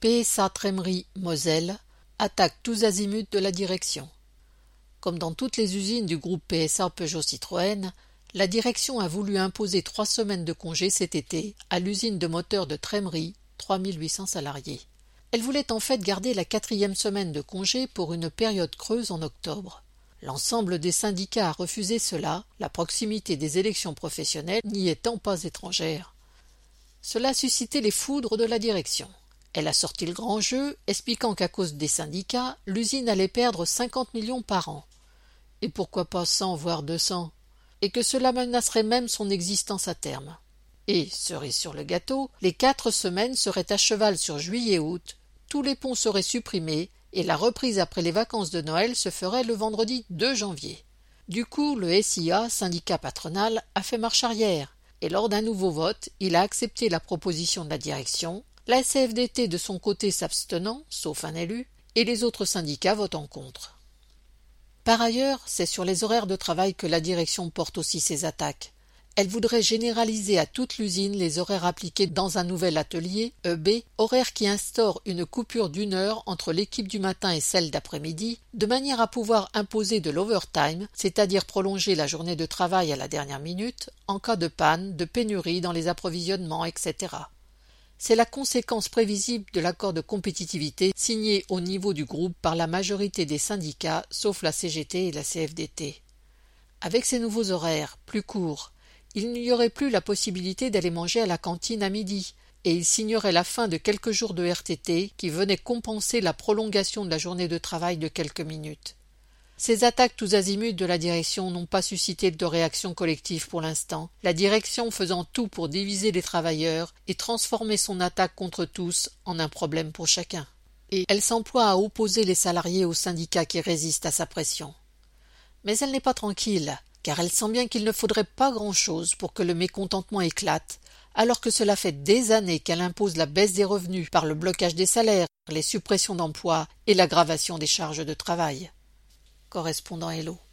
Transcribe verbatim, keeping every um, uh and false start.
P S A Trémery Moselle attaque tous azimuts de la direction. Comme dans toutes les usines du groupe P S A Peugeot-Citroën, la direction a voulu imposer trois semaines de congé cet été à l'usine de moteurs de Trémery, trois mille huit cents salariés. Elle voulait en fait garder la quatrième semaine de congé pour une période creuse en octobre. L'ensemble des syndicats a refusé cela, la proximité des élections professionnelles n'y étant pas étrangère. Cela a suscité les foudres de la direction. Elle a sorti le grand jeu, expliquant qu'à cause des syndicats, l'usine allait perdre cinquante millions par an. Et pourquoi pas cent, voire deux cents, et que cela menacerait même son existence à terme. Et, cerise sur le gâteau, les quatre semaines seraient à cheval sur juillet-août, tous les ponts seraient supprimés, et la reprise après les vacances de Noël se ferait le vendredi deux janvier. Du coup, le S I A, syndicat patronal, a fait marche arrière, et lors d'un nouveau vote, il a accepté la proposition de la direction, la C F D T de son côté s'abstenant, sauf un élu, et les autres syndicats votant contre. Par ailleurs, c'est sur les horaires de travail que la direction porte aussi ses attaques. Elle voudrait généraliser à toute l'usine les horaires appliqués dans un nouvel atelier, E B, horaire qui instaure une coupure d'une heure entre l'équipe du matin et celle d'après-midi, de manière à pouvoir imposer de l'overtime, c'est-à-dire prolonger la journée de travail à la dernière minute, en cas de panne, de pénurie dans les approvisionnements, et cetera. C'est la conséquence prévisible de l'accord de compétitivité signé au niveau du groupe par la majorité des syndicats, sauf la C G T et la C F D T. Avec ces nouveaux horaires, plus courts, il n'y aurait plus la possibilité d'aller manger à la cantine à midi, et il signerait la fin de quelques jours de R T T qui venaient compenser la prolongation de la journée de travail de quelques minutes. Ces attaques tous azimuts de la direction n'ont pas suscité de réaction collective pour l'instant, la direction faisant tout pour diviser les travailleurs et transformer son attaque contre tous en un problème pour chacun. Et elle s'emploie à opposer les salariés aux syndicats qui résistent à sa pression. Mais elle n'est pas tranquille, car elle sent bien qu'il ne faudrait pas grand-chose pour que le mécontentement éclate, alors que cela fait des années qu'elle impose la baisse des revenus par le blocage des salaires, les suppressions d'emplois et l'aggravation des charges de travail. Correspondant Hello.